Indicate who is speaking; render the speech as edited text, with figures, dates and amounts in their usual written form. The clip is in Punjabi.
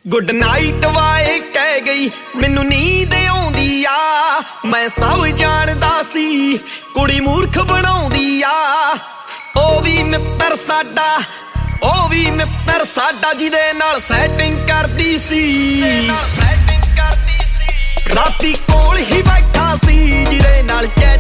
Speaker 1: ਗੁੱਡ ਨਾਈਟ ਵਾਏ ਕਹਿ ਗਈ ਮੈਨੂੰ ਨੀਂਦ ਆਉਂਦੀ ਆ। ਮੈਂ ਸਭ ਜਾਣਦਾ ਸੀ ਕੁੜੀ ਮੂਰਖ ਬਣਾਉਂਦੀ ਆ। ਉਹ ਵੀ ਮਿੱਤਰ ਸਾਡਾ ਜਿਹਦੇ ਨਾਲ ਸੈਟਿੰਗ ਕਰਦੀ ਸੀ। ਰਾਤੀ ਕੋਲ ਹੀ ਬੈਠਾ ਸੀ ਜਿਹਦੇ ਨਾਲ ਚੈਟ